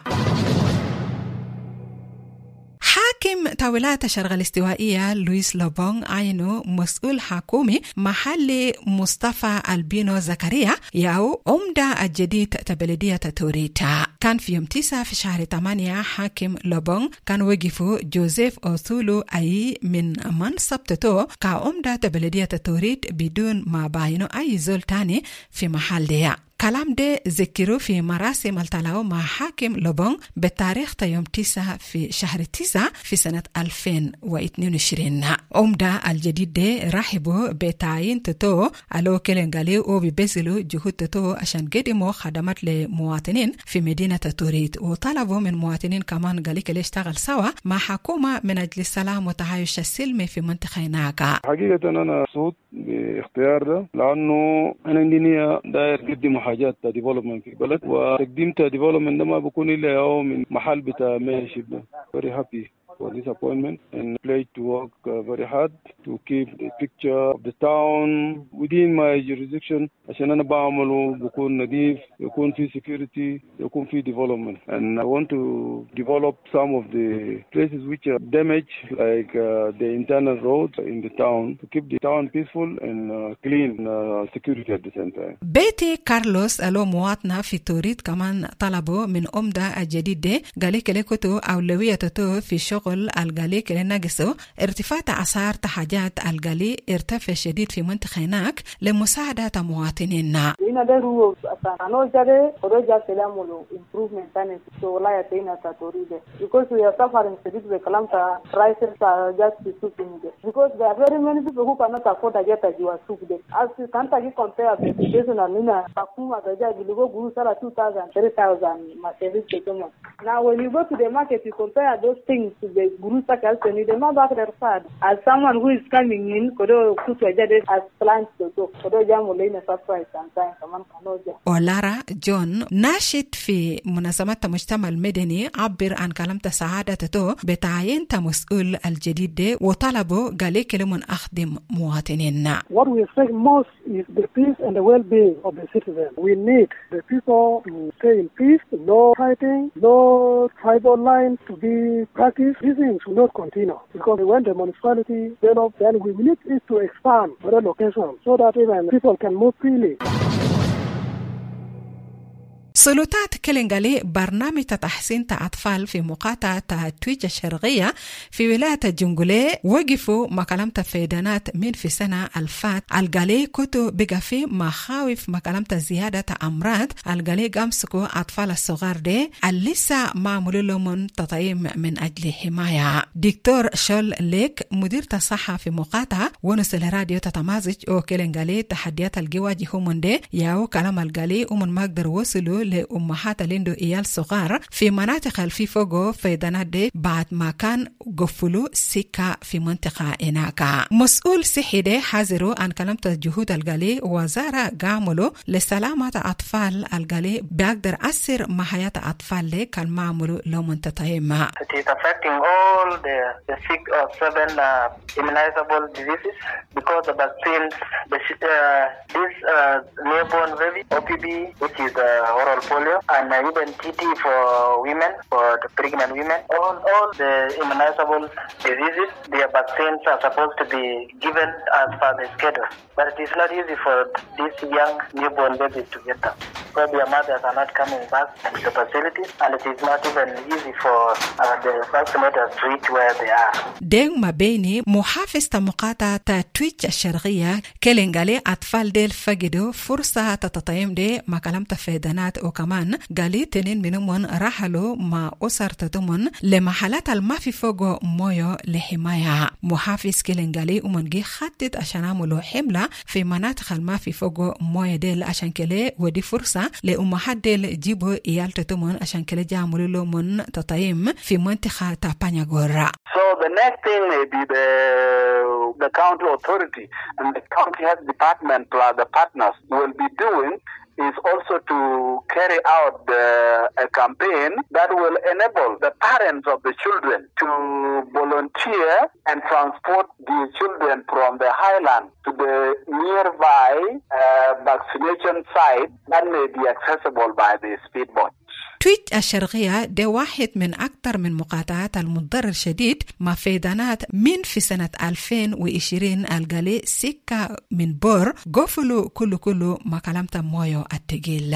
حاكم تاويلات الشرق الاستوائية لويس لوبونغ عينه مسؤول حكومي محلي مصطفى البينو زكريا ياو عمدة الجديد تبلدية توريتا. كان في يوم 9 في شهر 8 حاكم لوبونغ كان وقفوا جوزيف أوثولو أي من منصب تتو كعمدة تبلدية توريت بدون ما باينو أي زول تاني في محل ديا. كلام ده ذكروا في مراسم التلاو مع حاكم لوبونغ بتاريخ يوم 9 في شهر 9 في سنة 2022. عمدة الجديد ده رحبوا بتعيين تتو على كلنغالي وبيبذلوا جهود تتو عشان قدموا خدمات لمواطنين في مدينة توريت وطلبوا من مواطنين كمان قالي كلي اشتغل سوا مع حكومة من أجل السلام والتعايش السلمي في منطقة هناك. حقيقة أنا مبسوط باختيار ده لأنه أنا عندي نية داير قدم حاجات ديفلوبمنت في البلد وتقديم ديفلوبمنت ده ما بكون إلا يوم من محل بتاع ماشي ده. Very happy for this appointment and pledge to work very hard to keep the picture of the town within my jurisdiction عشان أنا بعمله بكون نظيف يكون في security يكون في development and I want to develop some of the places which are damaged like the internal roads in the town to keep the town peaceful and clean security at the same time. بيتي كارلوس ألو مواطنة في توريد كمان طلبوا من أمدا الجديد ده قالي كليكتو أولوية تتو في شغل القالي كلي ناقصو ارتفاع أسعار حاجات القالي ارتفع شديد في منطقة هناك لمساعدة مواطنيننا. هنا ده هو أنا جاي ورجع سلامه improvement تاني في ولاية هنا توريد because we are suffering شديد بكلام تا prices are just too high because there are very many people who cannot afford to get a jiwa soup there. As you can't compare the situation and Nina Pakuma Gaja will go guru sala 2,000 3,000 my service become. Now when you go to the market you compare those things to the guru sakal and you don't back their side. As someone who is coming in kodo kutu ajade as plans to go kodo jamule in a surprise sometimes someone kanoja. ولارا جون ناشط في منظمة المجتمع المدني عبر عن كلام سعادة تو بتعيين مسؤول الجديد ده وطلبوا قالي كلمن أخدم مواطنينا. What we expect most is the peace and the well-being of the citizens. We need the people to stay in peace, no fighting, no tribal lines to be practiced. These things will not continue because when the municipality develops, then we need it to expand other locations so that even people can move freely. سلطات كلينغالي برنامج تحسين أطفال في مقاطعة تويجة الشرقية في ولاية الجنجولي وقفوا مكالمة فيدانات من في سنة الفات القالي كتو بقى في مخاوف مكالمة زيادة أمراض القالي قامسكوا أطفال الصغار دي اللسا معمولوا لهم تطعيم من أجل حماية. دكتور شول ليك مدير الصحة في مقاطعة ونسل راديو تتمازج وكلينغالي تحديات الجواجي هم دي ياو كلام القالي ومن ما قدر وصلوا لأمهات اللي عنده إيال صغار في مناطق الفي فوقو فيضانات دي بعد ما كان قفلوا سكة في منطقة هناك. مسؤول صحي دي حذروا أن كلمة جهود القلي وزارة قاملوا لسلامة أطفال القلي بيقدر أثر مع حياة أطفال دي كالمعملوا لو منتطعيم. It is affecting all the 6 or 7 immunizable diseases because the vaccines, this newborn baby, OPB, which is oral polio, and even TT for women, for the pregnant women, all the immunizable diseases, their vaccines are supposed to be given as per the schedule. But it is not easy for these young newborn babies to get them. Because their mothers are not coming back to the facilities, and it is not even easy for the vaccinators to reach where they are. دين ما بيني محافظ مقاطعة تويتش الشرقية كلنجالي أطفال ديل فقدوا فرصة تتطعيم دي ما كلمت فيدانات وكمان قالي تنين منهم رحلوا مع أسر تضمن لمحلات الما في فوقو مويو لحماية. محافظ كلنجالي ومنجي خطت عشان عملوا حملة في مناطق الما في فوقو مويو ديل عشان كلي ودي فرصة لأمهات ديل جيبوا إيال تضمن عشان كلي جاملوا له من تطعيم في منطقة تابانيا غورا. So the next thing may be the county authority and the county health department plus the partners will be doing is also to carry out a campaign that will enable the parents of the children to volunteer and transport the children from the highland to the nearby vaccination site that may be accessible by the speedboat. تويت الشرقية ده واحد من أكثر من مقاطعات المضر الشديد ما فيدانات من في سنة 2020 القالي سكة من بور قفلوا كله ما كلمت مويو التقيل.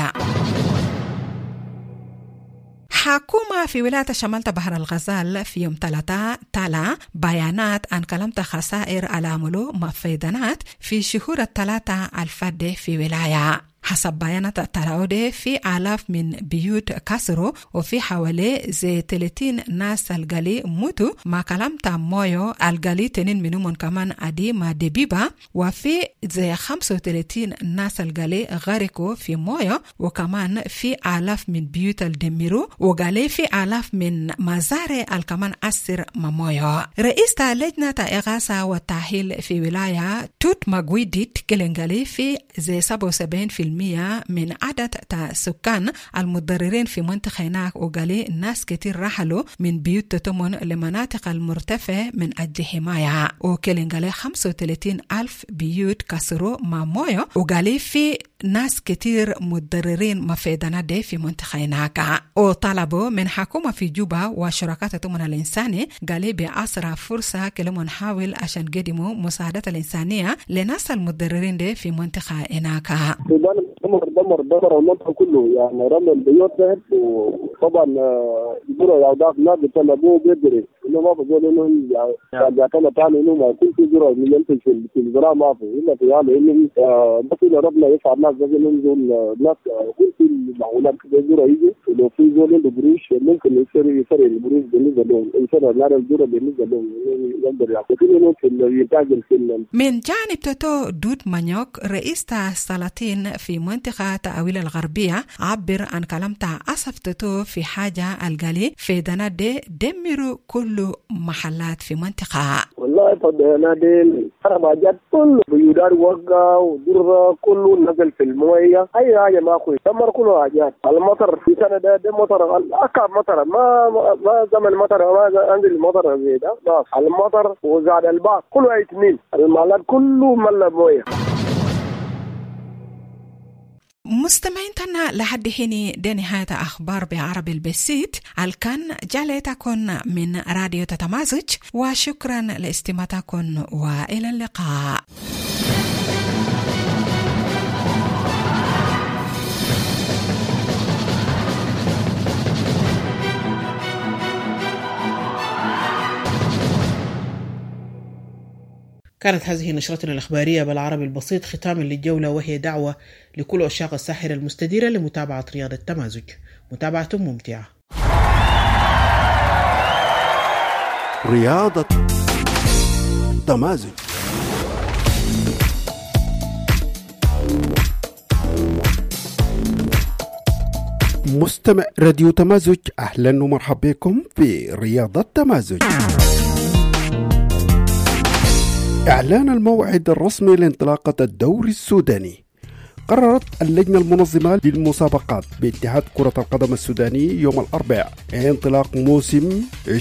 حكومة في ولاية شمال بحر الغزال في يوم 3 تلا بيانات عن كلمة خسائر العملو ما فيدانات في شهور 3 الفادة في ولاية. حسب بيانات التراودة في آلاف من بيوت كسروا وفي حوالي زي 30 ناس القلي موتوا ما كلمت مويو القلي تنين منهم كمان عدي ما دبيبا وفي زي 35 ناس القلي غرقوا في مويو وكمان في آلاف من بيوت الدميرو وقالي في آلاف من مزارع الكمان أسر ما مويو. رئيس لجنة إغاثة والتأهيل في ولاية توت ماغويديت كلنقالي في زي 77% من عدد سكان المتضررين في منطقة هناك وقالي ناس كتير رحلوا من بيوت تتمن لمناطق المرتفع من أجل حماية وكلين قالي 35,000 بيوت كسروا مع مويو وقالي في ناس كتير متضررين مفيدنا دي في منطقة هناك وطلبوا من حكومة في جوبا وشركات التمن الإنساني قالي بأسرع فرصة كلهم نحاول عشان قدموا مساعدة الإنسانية لناس المتضررين دي في منطقة هناك. دمر المنطقة كله يعني رمى البيوت ده وطبعا يقولوا يا أولاد الناس بيطلبوه بيدري إنه ما بقول إنهم يعني جاتنا تاني إنه ما كل شيء جرا من ينتج في الزراعة ما في إلا في يعني إنهم بس إذا ربنا يسعى الناس بس إنهم زول الناس كل شيء معولات كده جرا يجي لو في زول عنده قروش ممكن يسري القروش بالنسبة لهم يسري النار الجرا بالنسبة لهم يقدر يعطيهم إنه في يتاجر في من جانب توتو دود مانيوك رئيس السلاطين في منطقة تأويل الغربية عبر عن كلامته أسف توتو في حاجة القالي في دنا دي دمروا كل محلات في منطقة. والله فدنا دي حرماجات كل بيودار وقع ودرة كله نزل في الموية أي حاجة ما أخوي دمر كل حاجات. المطر في سنة ده مطر أكاب مطر ما زمن مطر ما أنزل المطر زي ده المطر وزاد الباق كله اثنين المحلات كله ملا موية. مستمعين تنا لحد حين دي نهاية أخبار بعربي البسيط الكن جالتكن من راديو تتمازج وشكرا لاستماعتكم وإلى اللقاء. كانت هذه نشرتنا الإخبارية بالعربي البسيط ختاما للجولة وهي دعوة لكل عشاق الساحرة المستديرة لمتابعة رياضة التمازج. متابعة ممتعة. رياضة تمازج. مستمع راديو تمازج، أهلا ومرحبا بكم في رياضة تمازج. إعلان الموعد الرسمي لانطلاقة الدوري السوداني. قررت اللجنة المنظمة للمسابقات باتحاد كرة القدم السوداني يوم الأربعاء انطلاق موسم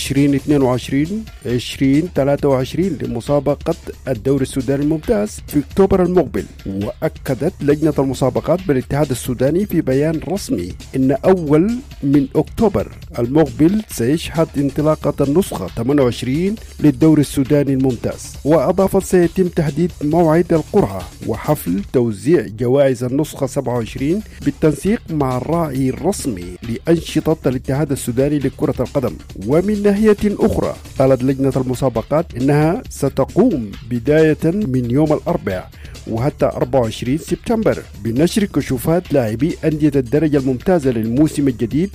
2022-2023 لمسابقة الدوري السوداني الممتاز في أكتوبر المقبل. وأكدت لجنة المسابقات بالاتحاد السوداني في بيان رسمي إن أول من أكتوبر المقبل سيشهد انطلاقة النسخة 28 للدوري السوداني الممتاز. وأضافت سيتم تحديد موعد القرعة وحفل توزيع جوائز النسخة 27 بالتنسيق مع الراعي الرسمي لأنشطة الاتحاد السوداني لكرة القدم. ومن ناحية أخرى قالت لجنة المسابقات إنها ستقوم بداية من يوم الأربعاء وحتى 24 سبتمبر بنشر كشوفات لاعبي أندية الدرجة الممتازة للموسم الجديد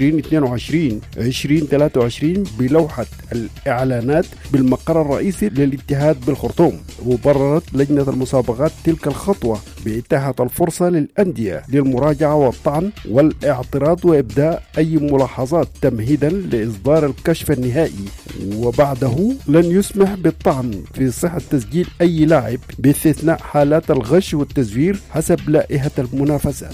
2022-2023 بلوحة الإعلانات بالمقر الرئيسي للاتحاد بالخرطوم. وبررت لجنة المسابقات تلك الخطوة بإتاحة الفرصة للأندية للمراجعة والطعن والاعتراض وإبداء أي ملاحظات تمهيدا لإصدار الكشف النهائي، وبعده لن يسمح بالطعن في صحة تسجيل أي لاعب باستثناء حالات الغش والتزوير حسب لائحة المنافسات.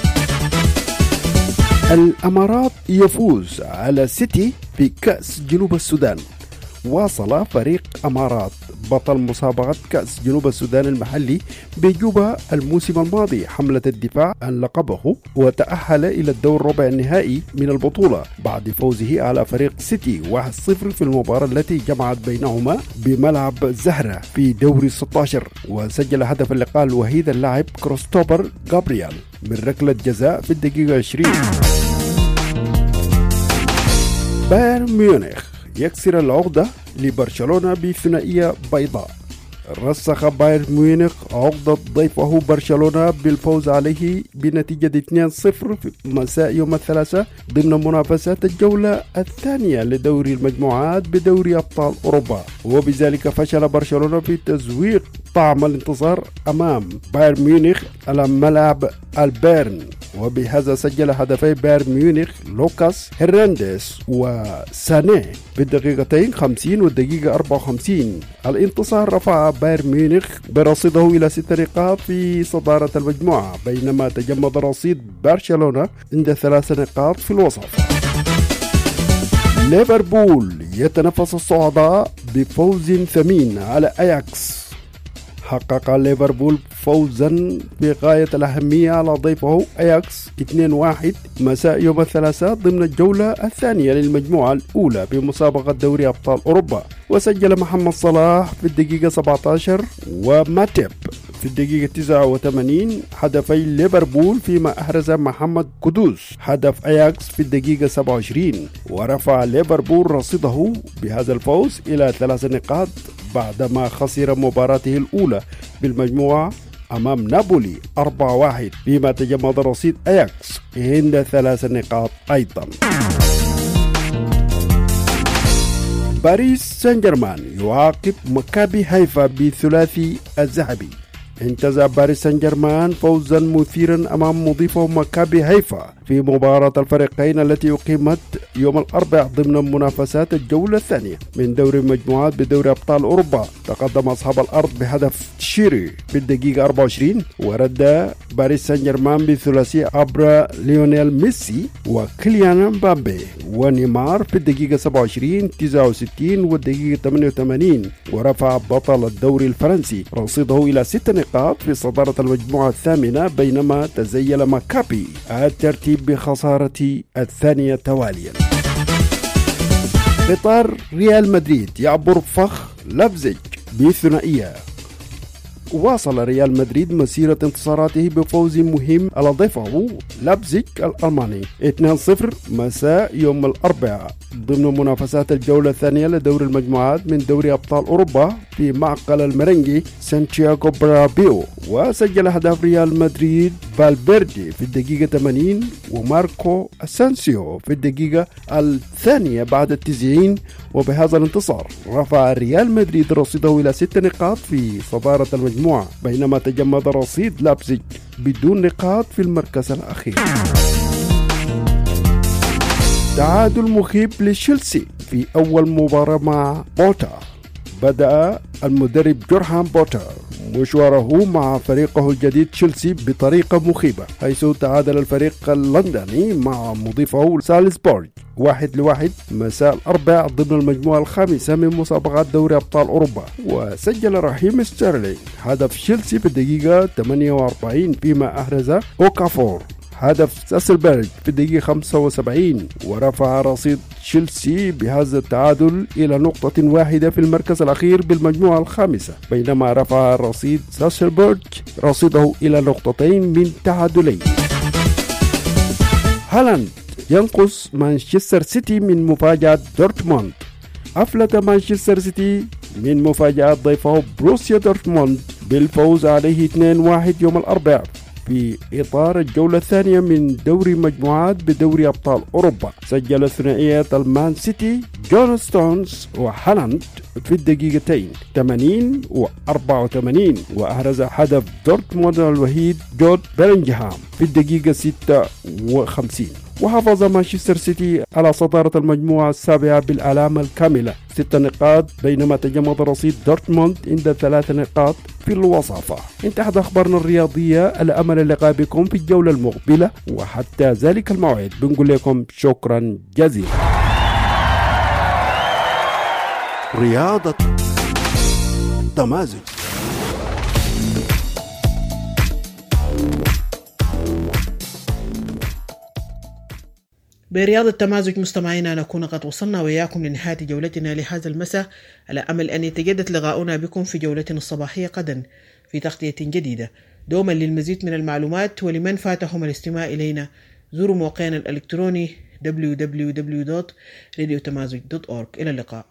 الأمارات يفوز على سيتي في كأس جنوب السودان. واصل فريق أمارات بطل مسابقة كأس جنوب السودان المحلي بجوبا الموسم الماضي حملة الدفاع عن لقبه وتأهل إلى الدور ربع النهائي من البطولة بعد فوزه على فريق سيتي 1-0 في المباراة التي جمعت بينهما بملعب زهرة في دوري 16. وسجل هدف اللقاء الوحيد اللاعب كريستوفر غابرييل من ركلة جزاء في الدقيقة 20. بايرن ميونخ يكسر العقدة لبرشلونة بثنائية بيضاء. رسخ بايرن ميونخ عقدة ضيفه برشلونة بالفوز عليه بنتيجة 2-0 في مساء يوم الثلاثاء ضمن منافسات الجولة الثانية لدوري المجموعات بدوري أبطال أوروبا. وبذلك فشل برشلونة في تزويق طعم الانتصار أمام بايرن ميونخ على ملعب البيرن. وبهذا سجل هدفي بايرن ميونخ لوكاس هيرنانديز وساني في الدقيقتين 50 والدقيقة 54. الانتصار رفع بايرن ميونخ برصيده إلى 6 نقاط في صدارة المجموعة، بينما تجمد رصيد برشلونة عند 3 نقاط في الوسط. ليفربول يتنفس الصعداء بفوز ثمين على أياكس. حقق ليفربول فوزا بغاية الأهمية على ضيفه أياكس 2-1 مساء يوم الثلاثاء ضمن الجولة الثانية للمجموعة الأولى بمسابقة دوري أبطال أوروبا. وسجل محمد صلاح في الدقيقة 17 وماتيب في الدقيقة 89 هدفي ليفربول، فيما أحرز محمد قدوس هدف أياكس في الدقيقة 27. ورفع ليفربول رصيده بهذا الفوز إلى 3 نقاط بعدما خسر مباراته الأولى بالمجموعة أمام نابولي 4-1، فيما تجمد رصيد أياكس عند 3 نقاط أيضا. باريس سان جيرمان يعاقب مكابي هيفا بثلاثي الذهبي. انتزع باريس سان جيرمان فوزا مثيرا أمام مضيفه مكابي هيفا في مباراة الفريقين التي أقيمت يوم الأربعاء ضمن منافسات الجولة الثانية من دوري المجموعات بدوري أبطال أوروبا. تقدم أصحاب الأرض بهدف تشيري في الدقيقة 24، ورد باريس سان جيرمان بثلاثي عبر ليونيل ميسي وكيليان مبابي ونيمار في الدقيقة 27 69 والدقيقة 88. ورفع بطل الدوري الفرنسي رصيده إلى 6 نقاط في صدارة المجموعة الثامنة، بينما تزيل مكابي الترتيب بخسارة الثانية تواليا. قطار ريال مدريد يعبر فخ لابزيج بثنائية. واصل ريال مدريد مسيرة انتصاراته بفوز مهم على ضيفه لابزيج الألماني 2-0 مساء يوم الأربعاء ضمن منافسات الجولة الثانية لدور المجموعات من دوري أبطال أوروبا في معقل المرنجي سانتياغو برنابيو. وسجل هدف ريال مدريد فالفيردي في الدقيقة 80 وماركو أسانسيو في الدقيقة الثانية بعد 90. وبهذا الانتصار رفع ريال مدريد رصيده إلى 6 نقاط في صدارة المجموعة، بينما تجمد رصيد لابزيج بدون نقاط في المركز الأخير. تعادل مخيب لتشيلسي في أول مباراة مع بوتر. بدأ المدرب جورهان بوتر مشواره مع فريقه الجديد تشيلسي بطريقة مخيبة، حيث تعادل الفريق اللندني مع مضيفه سالزبورغ 1-1 مساء الأربعاء ضمن المجموعة الخامسة من مسابقات دوري أبطال أوروبا. وسجل رحيم ستيرلينغ هدف تشيلسي في الدقيقة 48 فيما أحرز أوكافور هدف ساسلبرغ في الدقيقة 75 ورفع رصيد تشيلسي بهذا التعادل إلى نقطة واحدة في المركز الأخير بالمجموعة الخامسة، بينما رفع رصيد ساسلبرغ رصيده إلى نقطتين من تعادلين. هالاند ينقص مانشستر سيتي من مفاجأة دورتموند. أفلت مانشستر سيتي من مفاجأة ضيفه بروسيا دورتموند بالفوز عليه 2-1 يوم الأربعاء في إطار الجولة الثانية من دوري مجموعات بدوري أبطال أوروبا. سجل ثنائية المان سيتي جون ستونز وهالاند في الدقيقتين 80 و84 وأحرز هدف دورتموند الوحيد جود بيلينغهام في الدقيقة 56. وحافظ مانشستر سيتي على صدارة المجموعة السابعة بالعلامة الكاملة 6 نقاط، بينما تجمد رصيد دورتموند عند 3 نقاط في الوصافة. انتهت أخبارنا الرياضية، الأمل اللقاء بكم في الجولة المقبلة، وحتى ذلك الموعد بنقول لكم شكرا جزيلا. رياضة تمازج. برياض التمازج مستمعينا نكون قد وصلنا وإياكم لنهاية جولتنا لهذا المساء، على أمل أن يتجدد لقاؤنا بكم في جولتنا الصباحية غدا في تغطية جديدة. دوما للمزيد من المعلومات ولمن فاتهم الاستماع إلينا زوروا موقعنا الإلكتروني www.radiotamazig.org. إلى اللقاء.